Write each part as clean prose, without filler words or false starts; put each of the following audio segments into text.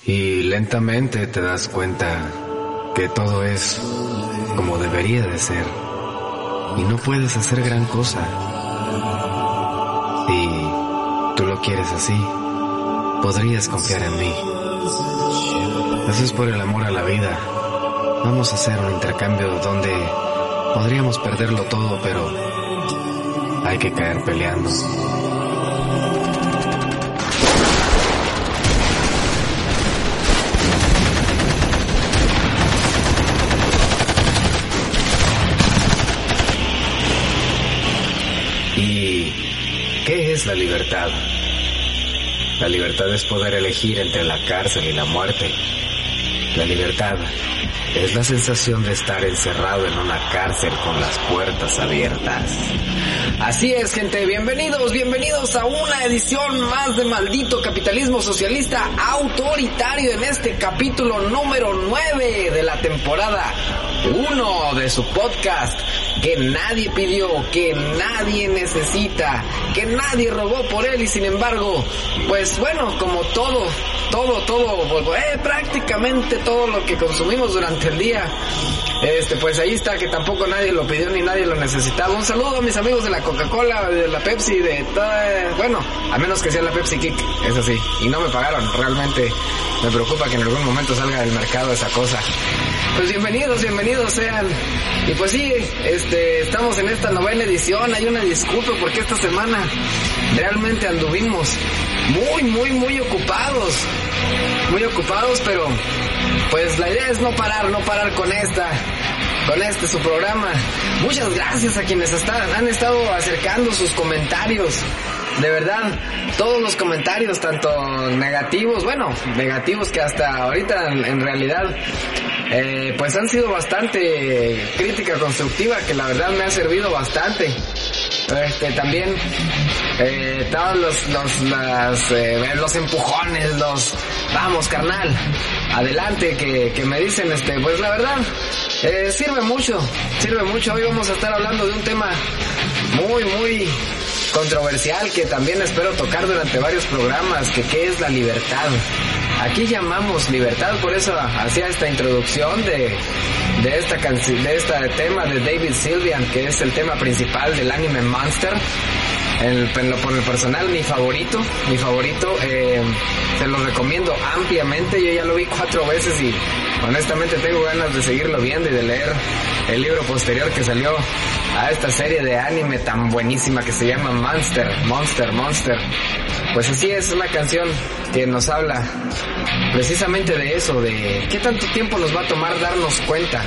Y lentamente te das cuenta que todo es como debería de ser y no puedes hacer gran cosa. Y tú lo quieres así, podrías confiar en mí. Eso es por el amor a la vida. Vamos a hacer un intercambio donde podríamos perderlo todo, pero hay que caer peleando. ¿Y qué es la libertad? La libertad es poder elegir entre la cárcel y la muerte. La libertad es la sensación de estar encerrado en una cárcel con las puertas abiertas. Así es, gente, bienvenidos a una edición más de Maldito Capitalismo Socialista Autoritario en este capítulo número 9 de la temporada 1 de su podcast que nadie pidió, que nadie necesita, que nadie robó por él y sin embargo, pues bueno, como todo, prácticamente todo lo que consumimos durante el día, pues ahí está, que tampoco nadie lo pidió ni nadie lo necesitaba. Un saludo a mis amigos de la Coca-Cola, de la Pepsi, de toda, bueno, a menos que sea la Pepsi Kick, eso sí, y no me pagaron, realmente me preocupa que en algún momento salga del mercado esa cosa. Pues bienvenidos sean. Y pues sí, estamos en esta 9ª edición. Hay una disculpa porque esta semana realmente anduvimos muy ocupados. Muy ocupados, pero pues la idea es no parar con este su programa. Muchas gracias a quienes han estado acercando sus comentarios. De verdad, todos los comentarios, tanto negativos que hasta ahorita en realidad pues han sido bastante crítica constructiva, que la verdad me ha servido bastante. También todos los empujones, vamos carnal, adelante, que me dicen, pues la verdad sirve mucho. Hoy vamos a estar hablando de un tema muy controversial que también espero tocar durante varios programas, que qué es la libertad. Aquí llamamos libertad, por eso hacía esta introducción de esta canción, de este tema de David Sylvian, que es el tema principal del anime Monster. Por el personal, mi favorito, se lo recomiendo ampliamente. Yo ya lo vi 4 veces y honestamente tengo ganas de seguirlo viendo y de leer el libro posterior que salió a esta serie de anime tan buenísima que se llama Monster. Pues así es, una canción que nos habla precisamente de eso, de qué tanto tiempo nos va a tomar darnos cuenta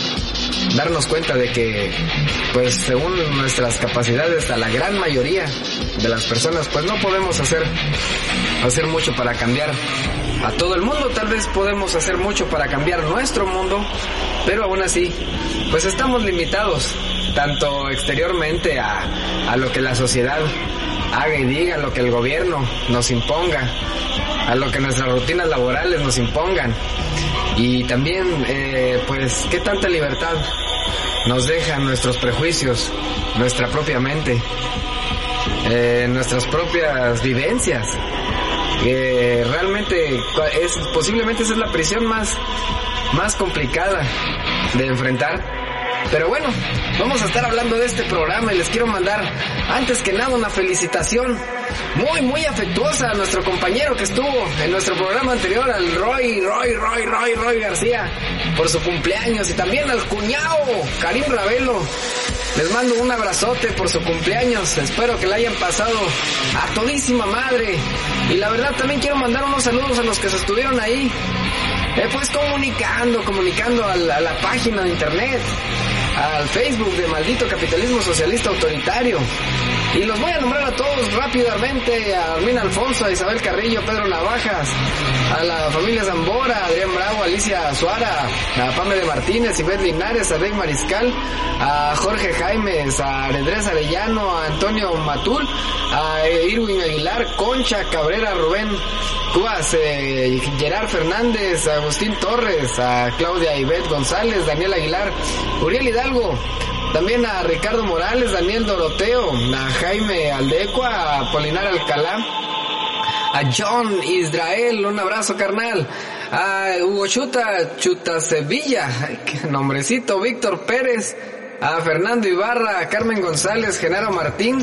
de que, pues según nuestras capacidades, a la gran mayoría de las personas, pues no podemos hacer mucho para cambiar a todo el mundo. Tal vez podemos hacer mucho para cambiar nuestro mundo, pero aún así, pues estamos limitados, tanto exteriormente a lo que la sociedad haga y diga, a lo que el gobierno nos imponga, a lo que nuestras rutinas laborales nos impongan. Y también, pues, qué tanta libertad nos dejan nuestros prejuicios, nuestra propia mente, nuestras propias vivencias. Realmente, posiblemente esa es la prisión más complicada de enfrentar. Pero bueno, vamos a estar hablando de este programa y les quiero mandar, antes que nada, una felicitación muy afectuosa a nuestro compañero que estuvo en nuestro programa anterior, al Roy García, por su cumpleaños, y también al cuñado Karim Ravelo. Les mando un abrazote por su cumpleaños, espero que la hayan pasado a todísima madre. Y la verdad también quiero mandar unos saludos a los que se estuvieron ahí, pues comunicando a la página de internet, al Facebook de Maldito Capitalismo Socialista Autoritario. Y los voy a nombrar a todos rápidamente: a Armin Alfonso, a Isabel Carrillo, Pedro Navajas, a la familia Zambora, a Adrián Bravo, a Alicia Suara, a Pamela Martínez, Ivette Linares, a Dave Mariscal, a Jorge Jaimes, a Andrés Arellano, a Antonio Matul, a Irwin Aguilar, Concha Cabrera, Rubén Cubas, Gerard Fernández, a Agustín Torres, a Claudia Ivette González, Daniel Aguilar, Uriel Hidalgo, también a Ricardo Morales, Daniel Doroteo, a Jaime Aldecua, a Polinar Alcalá, a John Israel, un abrazo carnal, a Hugo Chuta Sevilla, qué nombrecito, Víctor Pérez, a Fernando Ibarra, a Carmen González, Genaro Martín,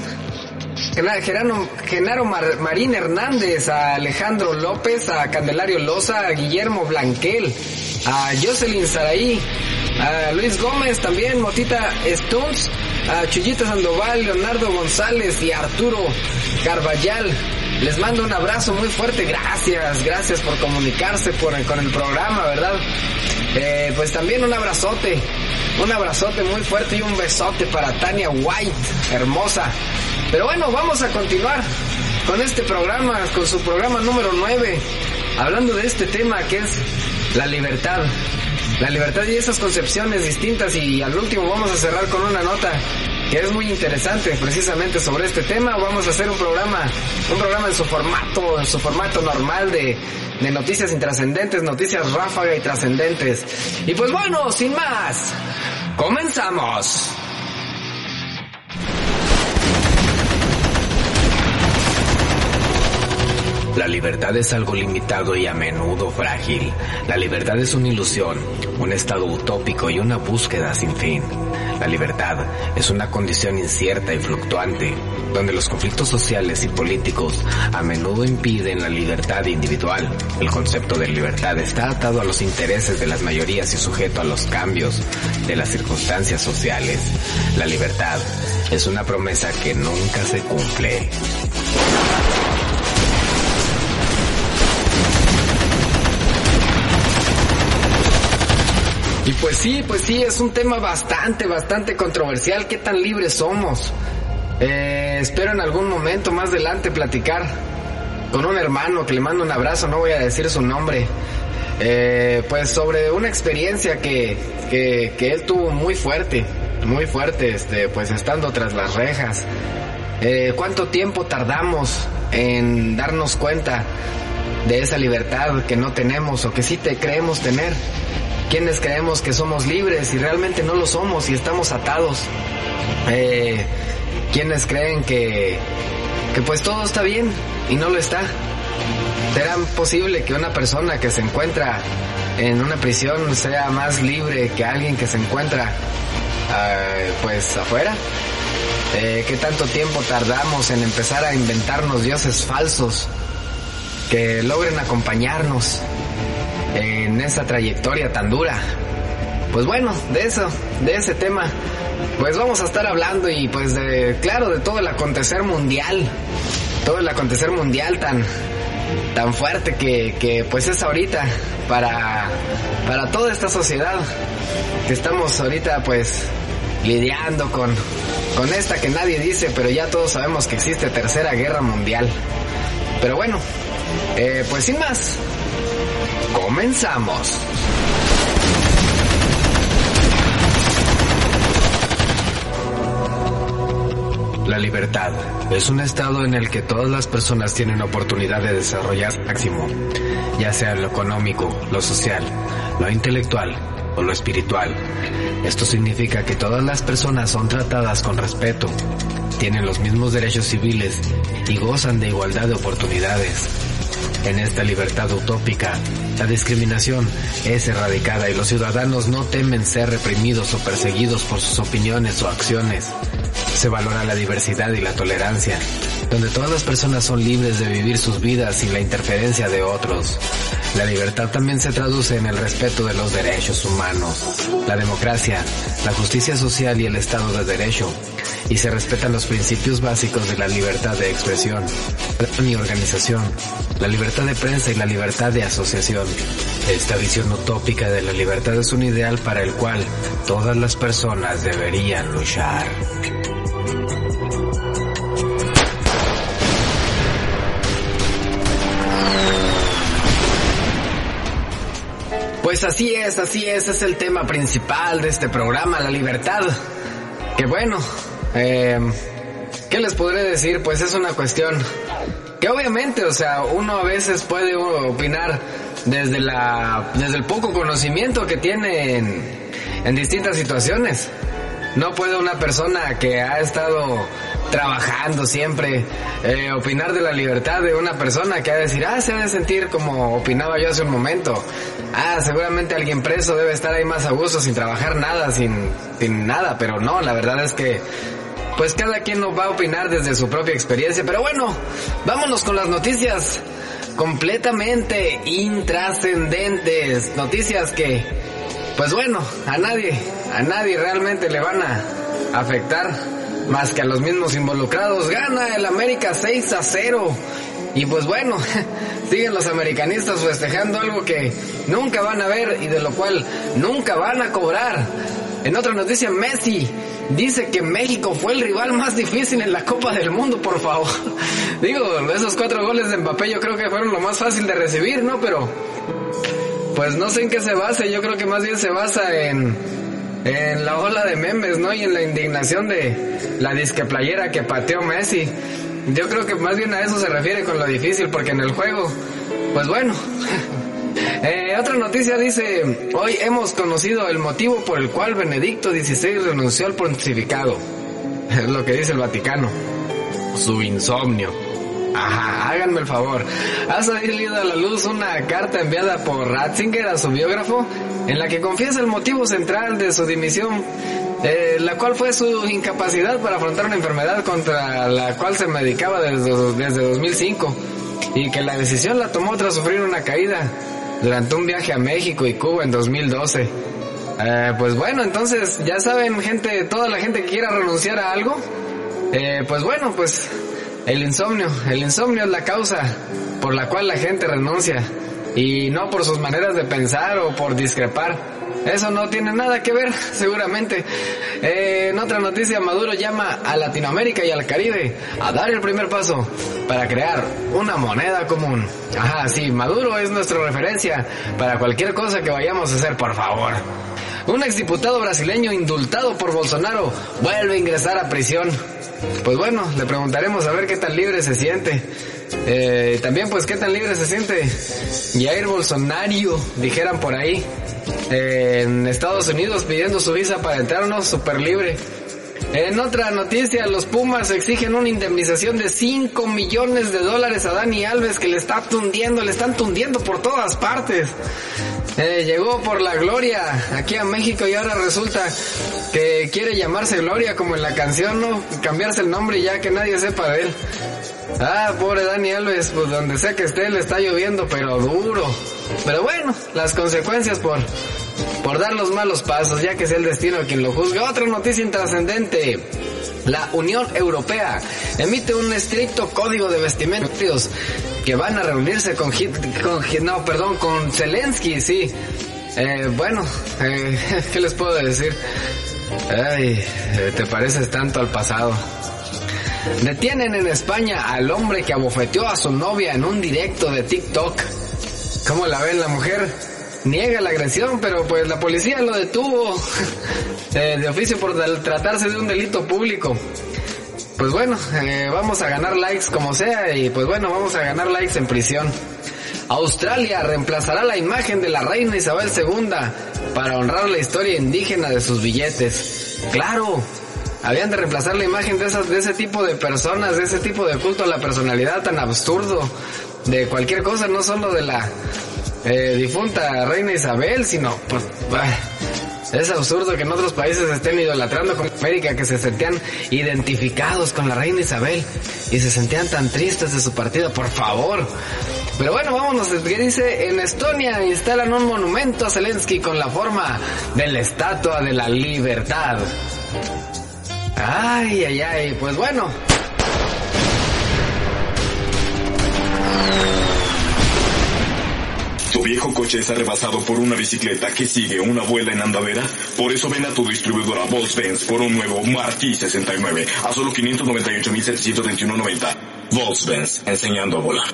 Genaro Marín Hernández, a Alejandro López, a Candelario Loza, a Guillermo Blanquel, a Jocelyn Saraí, a Luis Gómez también, Motita Stunts, a Chuyita Sandoval, Leonardo González y a Arturo Carballal. Les mando un abrazo muy fuerte, gracias por comunicarse con el programa, ¿verdad? Pues también un abrazote muy fuerte y un besote para Tania White, hermosa. Pero bueno, vamos a continuar con este programa, con su programa número 9, hablando de este tema que es la libertad. La libertad y esas concepciones distintas, y al último vamos a cerrar con una nota que es muy interesante precisamente sobre este tema. Vamos a hacer un programa en su formato normal de noticias intrascendentes, noticias ráfaga y trascendentes. Y pues bueno, sin más, comenzamos. La libertad es algo limitado y a menudo frágil. La libertad es una ilusión, un estado utópico y una búsqueda sin fin. La libertad es una condición incierta y fluctuante, donde los conflictos sociales y políticos a menudo impiden la libertad individual. El concepto de libertad está atado a los intereses de las mayorías y sujeto a los cambios de las circunstancias sociales. La libertad es una promesa que nunca se cumple. Y pues sí, es un tema bastante controversial. ¿Qué tan libres somos? Espero en algún momento más adelante platicar con un hermano que le mando un abrazo, no voy a decir su nombre, pues sobre una experiencia que él tuvo muy fuerte, pues estando tras las rejas. ¿Cuánto tiempo tardamos en darnos cuenta de esa libertad que no tenemos o que sí creemos tener? ¿Quiénes creemos que somos libres y realmente no lo somos y estamos atados? ¿Quiénes creen que pues todo está bien y no lo está? ¿Será posible que una persona que se encuentra en una prisión sea más libre que alguien que se encuentra pues afuera? ¿Qué tanto tiempo tardamos en empezar a inventarnos dioses falsos que logren acompañarnos en esa trayectoria tan dura? Pues bueno, de ese tema, pues vamos a estar hablando, y pues de todo el acontecer mundial tan fuerte que pues es ahorita para toda esta sociedad que estamos ahorita pues lidiando con esta que nadie dice, pero ya todos sabemos que existe Tercera Guerra Mundial. Pero bueno, pues sin más, comenzamos. La libertad es un estado en el que todas las personas tienen oportunidad de desarrollarse al máximo, ya sea lo económico, lo social, lo intelectual o lo espiritual. Esto significa que todas las personas son tratadas con respeto, tienen los mismos derechos civiles y gozan de igualdad de oportunidades. En esta libertad utópica, la discriminación es erradicada y los ciudadanos no temen ser reprimidos o perseguidos por sus opiniones o acciones. Se valora la diversidad y la tolerancia, donde todas las personas son libres de vivir sus vidas sin la interferencia de otros. La libertad también se traduce en el respeto de los derechos humanos, la democracia, la justicia social y el Estado de Derecho, y se respetan los principios básicos de la libertad de expresión y organización, la libertad de prensa y la libertad de asociación. Esta visión utópica de la libertad es un ideal para el cual todas las personas deberían luchar. Pues así es, es el tema principal de este programa, la libertad. Que bueno, ¿qué les podré decir? Pues es una cuestión que obviamente, o sea, uno a veces puede opinar desde el poco conocimiento que tiene en distintas situaciones. No puede una persona que ha estado trabajando siempre opinar de la libertad de una persona que ha de decir, se ha de sentir como opinaba yo hace un momento. Seguramente alguien preso debe estar ahí más a gusto sin trabajar nada, sin nada, pero no, la verdad es que pues cada quien nos va a opinar desde su propia experiencia. Pero bueno, vámonos con las noticias completamente intrascendentes, noticias que pues bueno, a nadie realmente le van a afectar más que a los mismos involucrados. Gana el América 6-0 y pues bueno, siguen los americanistas festejando algo que nunca van a ver y de lo cual nunca van a cobrar. En otra noticia, Messi dice que México fue el rival más difícil en la Copa del Mundo, por favor. Digo, esos 4 goles de Mbappé yo creo que fueron lo más fácil de recibir, ¿no? Pero pues no sé en qué se basa, yo creo que más bien se basa en la ola de memes, ¿no? Y en la indignación de la disque playera que pateó Messi. Yo creo que más bien a eso se refiere con lo difícil, porque en el juego, pues bueno. Otra noticia dice, hoy hemos conocido el motivo por el cual Benedicto XVI renunció al pontificado. Es lo que dice el Vaticano. Su insomnio. Ajá, háganme el favor. Ha salido a la luz una carta enviada por Ratzinger a su biógrafo, en la que confiesa el motivo central de su dimisión, la cual fue su incapacidad para afrontar una enfermedad contra la cual se medicaba desde 2005, y que la decisión la tomó tras sufrir una caída durante un viaje a México y Cuba en 2012. Pues bueno, entonces ya saben, gente, toda la gente que quiera renunciar a algo, pues bueno, pues el insomnio es la causa por la cual la gente renuncia, y no por sus maneras de pensar o por discrepar. Eso no tiene nada que ver, seguramente. En otra noticia, Maduro llama a Latinoamérica y al Caribe a dar el primer paso para crear una moneda común. Ajá, sí, Maduro es nuestra referencia para cualquier cosa que vayamos a hacer, por favor. Un exdiputado brasileño indultado por Bolsonaro vuelve a ingresar a prisión. Pues bueno, le preguntaremos a ver qué tan libre se siente. También pues qué tan libre se siente Jair Bolsonaro, dijeran por ahí, en Estados Unidos pidiendo su visa para entrar, ¿no? Súper libre. En otra noticia, los Pumas exigen una indemnización de $5 millones a Dani Alves, que le están tundiendo por todas partes. Llegó por la gloria aquí a México y ahora resulta que quiere llamarse Gloria como en la canción, ¿no? Cambiarse el nombre y ya que nadie sepa de él. Pobre Dani Alves, pues donde sea que esté le está lloviendo, pero duro. Pero bueno, las consecuencias por dar los malos pasos, ya que es el destino quien lo juzgue. Otra noticia intrascendente. La Unión Europea emite un estricto código de vestimentas que van a reunirse con Zelensky, sí. Bueno, ¿qué les puedo decir? Te pareces tanto al pasado. Detienen en España al hombre que abofeteó a su novia en un directo de TikTok. ¿Cómo la ven? La mujer niega la agresión, pero pues la policía lo detuvo de oficio por tratarse de un delito público. Pues bueno, vamos a ganar likes como sea, y pues bueno, vamos a ganar likes en prisión. Australia reemplazará la imagen de la reina Isabel II para honrar la historia indígena de sus billetes. ¡Claro! Habían de reemplazar la imagen de ese tipo de personas, de ese tipo de culto a la personalidad tan absurdo, de cualquier cosa, no solo de la difunta reina Isabel, sino pues es absurdo que en otros países estén idolatrando como América, que se sentían identificados con la reina Isabel y se sentían tan tristes de su partida, por favor. Pero bueno, vámonos. ¿Qué dice? En Estonia instalan un monumento a Zelensky con la forma de la Estatua de la Libertad. Ay, pues bueno. ¿Tu viejo coche está rebasado por una bicicleta que sigue una vuela en andadera? Por eso ven a tu distribuidora Volkswagen por un nuevo Marquis 69 a solo 598,721.90. Volkswagen, enseñando a volar.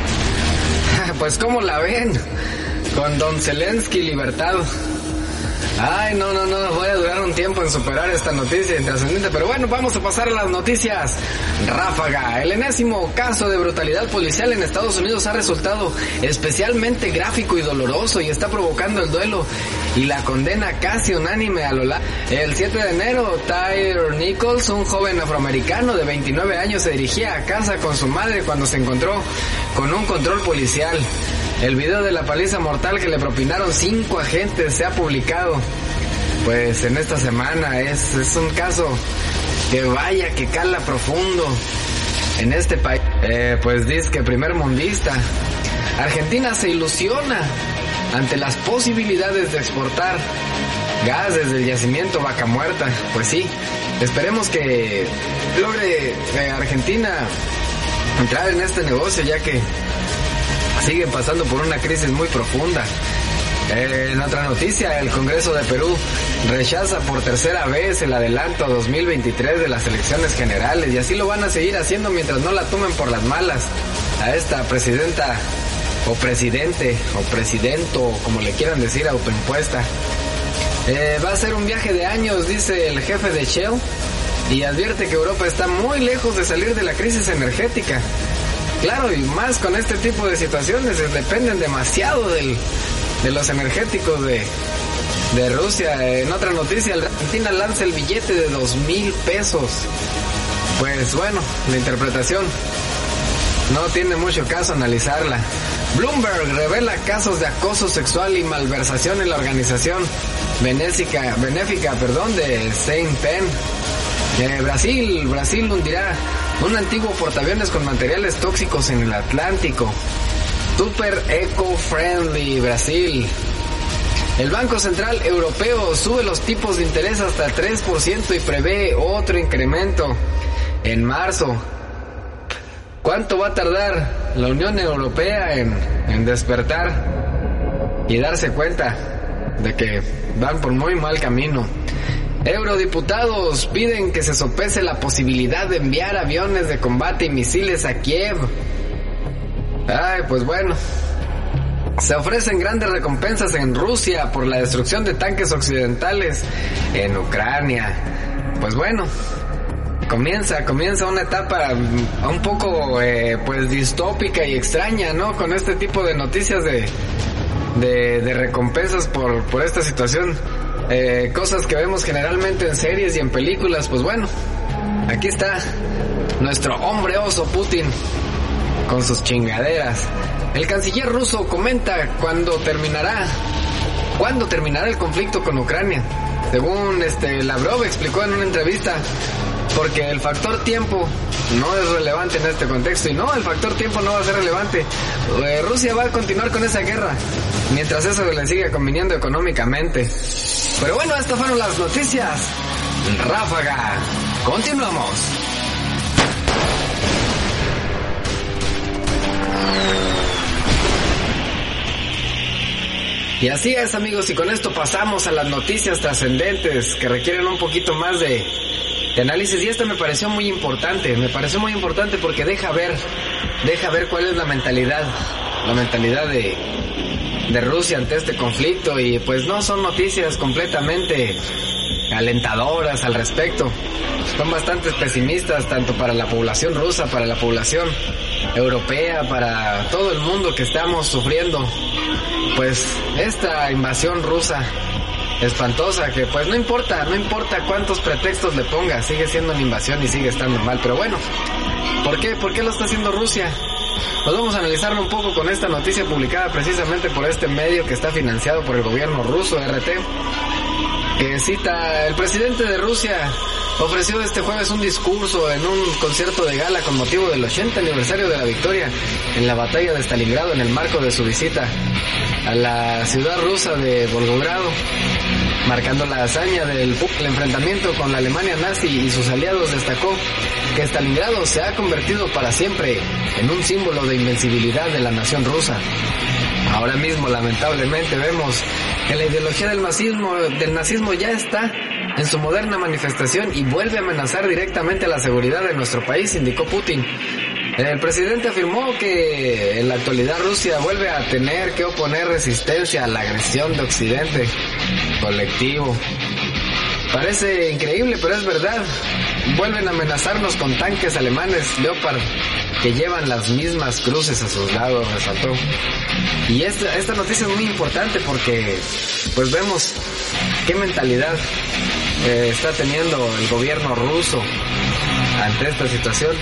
Pues ¿cómo la ven? Con Don Zelensky libertado. Ay, no, voy a durar un tiempo en superar esta noticia intrascendente, pero bueno, vamos a pasar a las noticias. Ráfaga, el enésimo caso de brutalidad policial en Estados Unidos ha resultado especialmente gráfico y doloroso y está provocando el duelo y la condena casi unánime a lo largo. El 7 de enero, Tyre Nichols, un joven afroamericano de 29 años, se dirigía a casa con su madre cuando se encontró con un control policial. El video de la paliza mortal que le propinaron 5 agentes se ha publicado pues en esta semana. Es un caso que vaya que cala profundo en este país. Pues dice que primer mundista. Argentina se ilusiona ante las posibilidades de exportar gas desde el yacimiento Vaca Muerta. Pues sí, esperemos que logre Argentina entrar en este negocio, ya que siguen pasando por una crisis muy profunda. En otra noticia, el Congreso de Perú rechaza por tercera vez el adelanto a 2023 de las elecciones generales, y así lo van a seguir haciendo mientras no la tomen por las malas a esta presidenta o presidente o presidento, como le quieran decir, autoimpuesta. Va a ser un viaje de años, dice el jefe de Shell, y advierte que Europa está muy lejos de salir de la crisis energética. Claro, y más con este tipo de situaciones, dependen demasiado de los energéticos de Rusia. En otra noticia, Argentina lanza el billete de 2,000 pesos. Pues bueno, la interpretación no tiene mucho caso analizarla. Bloomberg revela casos de acoso sexual y malversación en la organización benéfica de Saint Pen. Brasil hundirá un antiguo portaaviones con materiales tóxicos en el Atlántico. Super eco-friendly Brasil. El Banco Central Europeo sube los tipos de interés hasta 3% y prevé otro incremento en marzo. ¿Cuánto va a tardar la Unión Europea en despertar y darse cuenta de que van por muy mal camino? Eurodiputados piden que se sopese la posibilidad de enviar aviones de combate y misiles a Kiev. Ay, pues bueno. Se ofrecen grandes recompensas en Rusia por la destrucción de tanques occidentales en Ucrania. Pues bueno, comienza una etapa un poco pues distópica y extraña, ¿no? Con este tipo de noticias de recompensas por esta situación. Cosas que vemos generalmente en series y en películas. Pues bueno, aquí está nuestro hombre oso Putin con sus chingaderas. El canciller ruso comenta cuándo terminará el conflicto con Ucrania. Según Lavrov explicó en una entrevista, porque el factor tiempo no es relevante en este contexto. Y no, el factor tiempo no va a ser relevante. Rusia va a continuar con esa guerra mientras eso le siga conviniendo económicamente. Pero bueno, estas fueron las noticias. Ráfaga. Continuamos. Y así es, amigos, y con esto pasamos a las noticias trascendentes que requieren un poquito más de análisis, y esta me pareció muy importante porque deja ver cuál es la mentalidad de Rusia ante este conflicto, y pues no son noticias completamente alentadoras al respecto. Son bastante pesimistas tanto para la población rusa, para la población europea, para todo el mundo que estamos sufriendo pues esta invasión rusa espantosa, que pues no importa cuántos pretextos le ponga, sigue siendo una invasión y sigue estando mal. Pero bueno, ¿por qué lo está haciendo Rusia? Pues vamos a analizarlo un poco con esta noticia publicada precisamente por este medio que está financiado por el gobierno ruso, RT, que cita: el presidente de Rusia ofreció este jueves un discurso en un concierto de gala con motivo del 80 aniversario de la victoria en la batalla de Stalingrado, en el marco de su visita a la ciudad rusa de Volgogrado, marcando la hazaña del enfrentamiento con la Alemania nazi y sus aliados. Destacó que Stalingrado se ha convertido para siempre en un símbolo de invencibilidad de la nación rusa. Ahora mismo, lamentablemente, vemos que la ideología del nazismo ya está en su moderna manifestación y vuelve a amenazar directamente a la seguridad de nuestro país, indicó Putin. El presidente afirmó que en la actualidad Rusia vuelve a tener que oponer resistencia a la agresión de Occidente colectivo. Parece increíble, pero es verdad. Vuelven a amenazarnos con tanques alemanes Leopard que llevan las mismas cruces a sus lados, resaltó. Y esta noticia es muy importante porque pues vemos qué mentalidad está teniendo el gobierno ruso ante esta situación.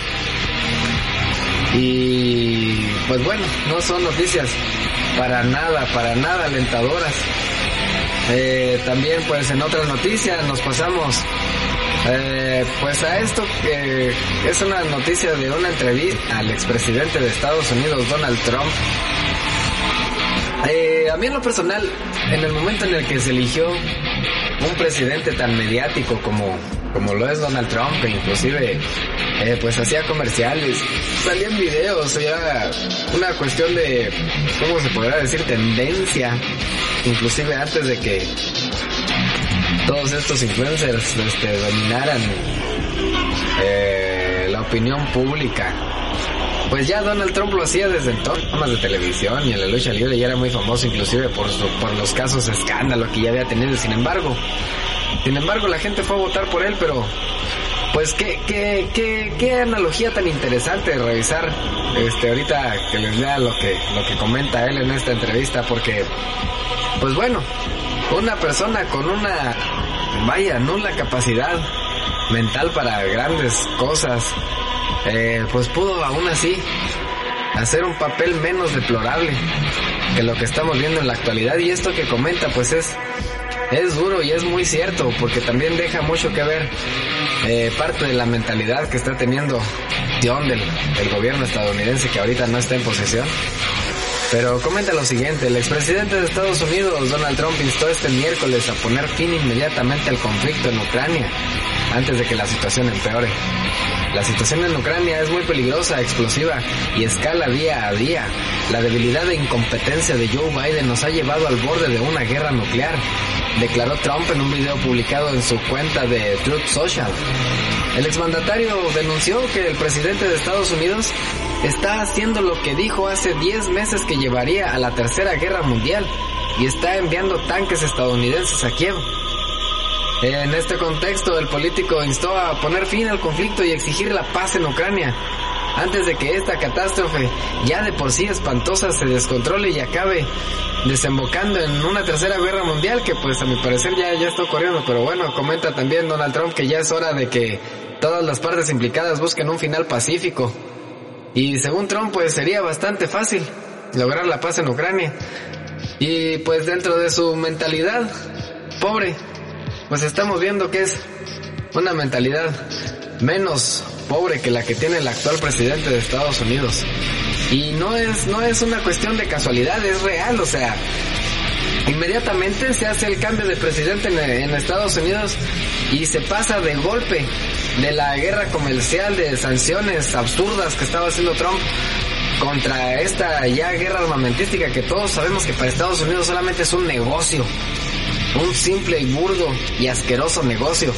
Y pues bueno, no son noticias para nada alentadoras. También pues en otras noticias nos pasamos pues a esto que es una noticia de una entrevista al expresidente de Estados Unidos, Donald Trump. A mí en lo personal, en el momento en el que se eligió un presidente tan mediático como lo es Donald Trump, que inclusive pues hacía comerciales, salían videos, era una cuestión de, ¿cómo se podrá decir?, tendencia, inclusive antes de que todos estos influencers dominaran la opinión pública. Pues ya Donald Trump lo hacía desde entonces, programas de televisión y en la lucha libre, ya era muy famoso inclusive por los casos de escándalo que ya había tenido. Sin embargo la gente fue a votar por él, pero pues qué analogía tan interesante de revisar ahorita que les lea lo que comenta él en esta entrevista, porque pues bueno, una persona con una nula capacidad mental para grandes cosas, pues pudo aún así hacer un papel menos deplorable que lo que estamos viendo en la actualidad. Y esto que comenta pues es duro y es muy cierto, porque también deja mucho que ver parte de la mentalidad que está teniendo del gobierno estadounidense, que ahorita no está en posesión. Pero comenta lo siguiente: el expresidente de Estados Unidos, Donald Trump, instó este miércoles a poner fin inmediatamente al conflicto en Ucrania antes de que la situación empeore. La situación en Ucrania es muy peligrosa, explosiva y escala día a día. La debilidad e incompetencia de Joe Biden nos ha llevado al borde de una guerra nuclear, declaró Trump en un video publicado en su cuenta de Truth Social. El exmandatario denunció que el presidente de Estados Unidos está haciendo lo que dijo hace 10 meses que llevaría a la Tercera Guerra Mundial y está enviando tanques estadounidenses a Kiev. En este contexto, el político instó a poner fin al conflicto y exigir la paz en Ucrania antes de que esta catástrofe, ya de por sí espantosa, se descontrole y acabe desembocando en una tercera guerra mundial que pues a mi parecer ya está ocurriendo. Pero bueno, comenta también Donald Trump que ya es hora de que todas las partes implicadas busquen un final pacífico. Y según Trump pues sería bastante fácil lograr la paz en Ucrania. Y pues dentro de su mentalidad pobre, pues estamos viendo que es una mentalidad menos pobre que la que tiene el actual presidente de Estados Unidos. Y no es una cuestión de casualidad, es real. O sea, inmediatamente se hace el cambio de presidente en Estados Unidos y se pasa de golpe de la guerra comercial, de sanciones absurdas que estaba haciendo Trump contra esta ya guerra armamentística que todos sabemos que para Estados Unidos solamente es un negocio, un simple y burdo y asqueroso negocio.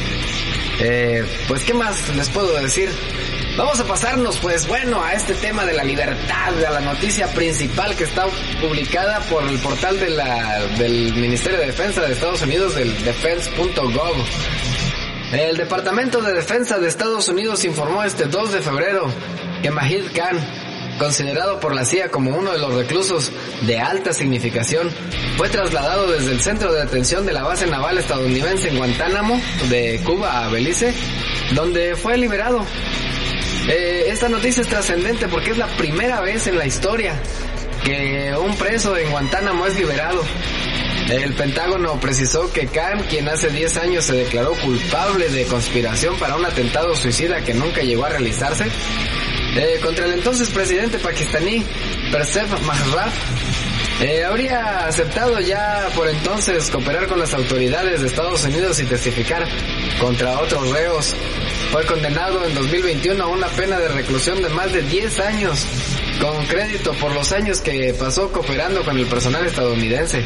Pues qué más les puedo decir. Vamos a pasarnos pues bueno a este tema de la libertad, a la noticia principal que está publicada por el portal del Ministerio de Defensa de Estados Unidos, del defense.gov. El Departamento de Defensa de Estados Unidos informó este 2 de febrero que Majid Khan, considerado por la CIA como uno de los reclusos de alta significación, fue trasladado desde el centro de detención de la base naval estadounidense en Guantánamo, de Cuba a Belice, donde fue liberado. Esta noticia es trascendente porque es la primera vez en la historia que un preso en Guantánamo es liberado. El Pentágono precisó que Khan, quien hace 10 años se declaró culpable de conspiración para un atentado suicida que nunca llegó a realizarse, contra el entonces presidente pakistaní Pervez Musharraf, habría aceptado ya por entonces cooperar con las autoridades de Estados Unidos y testificar contra otros reos. Fue condenado en 2021 a una pena de reclusión de más de 10 años, con crédito por los años que pasó cooperando con el personal estadounidense.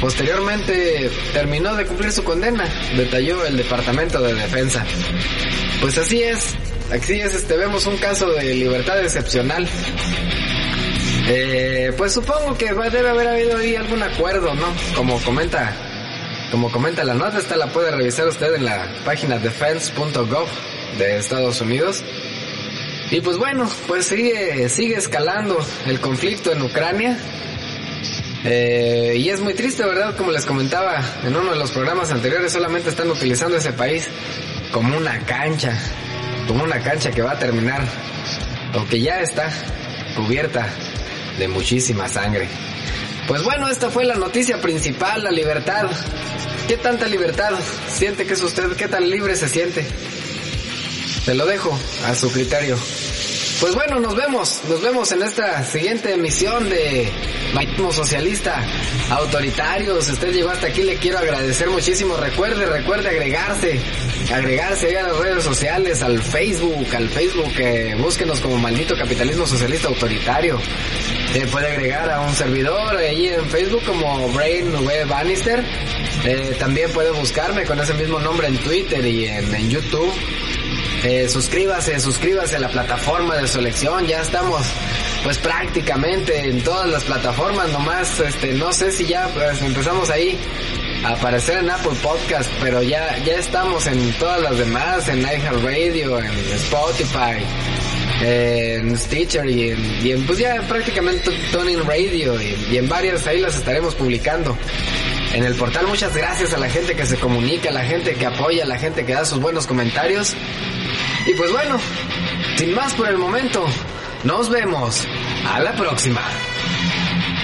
Posteriormente terminó de cumplir su condena, detalló el Departamento de Defensa. Pues así es, vemos un caso de libertad excepcional. Pues supongo que debe haber habido ahí algún acuerdo, ¿no? Como comenta la nota, esta la puede revisar usted en la página defense.gov de Estados Unidos. Y pues bueno, pues sigue escalando el conflicto en Ucrania. Y es muy triste, ¿verdad? Como les comentaba en uno de los programas anteriores, solamente están utilizando ese país como una cancha que va a terminar, o que ya está cubierta de muchísima sangre. Pues bueno, esta fue la noticia principal, la libertad. ¿Qué tanta libertad siente que es usted? ¿Qué tan libre se siente? Se lo dejo a su criterio. Pues bueno, nos vemos en esta siguiente emisión de Maísmo Socialista Autoritario. Si usted llegó hasta aquí, le quiero agradecer muchísimo. Recuerde agregarse ahí a las redes sociales, al Facebook, búsquenos como Maldito Capitalismo Socialista Autoritario. Puede agregar a un servidor ahí en Facebook como Brain V. Bannister. También puede buscarme con ese mismo nombre en Twitter y en YouTube. Suscríbase a la plataforma de su elección. Ya estamos pues prácticamente en todas las plataformas, nomás no sé si ya pues, empezamos ahí a aparecer en Apple Podcast, pero ya estamos en todas las demás, en iHeartRadio, en Spotify, en Stitcher y en pues ya prácticamente TuneIn Radio y en varias, ahí las estaremos publicando en el portal. Muchas gracias a la gente que se comunica, a la gente que apoya, a la gente que da sus buenos comentarios. Y pues bueno, sin más por el momento, nos vemos a la próxima.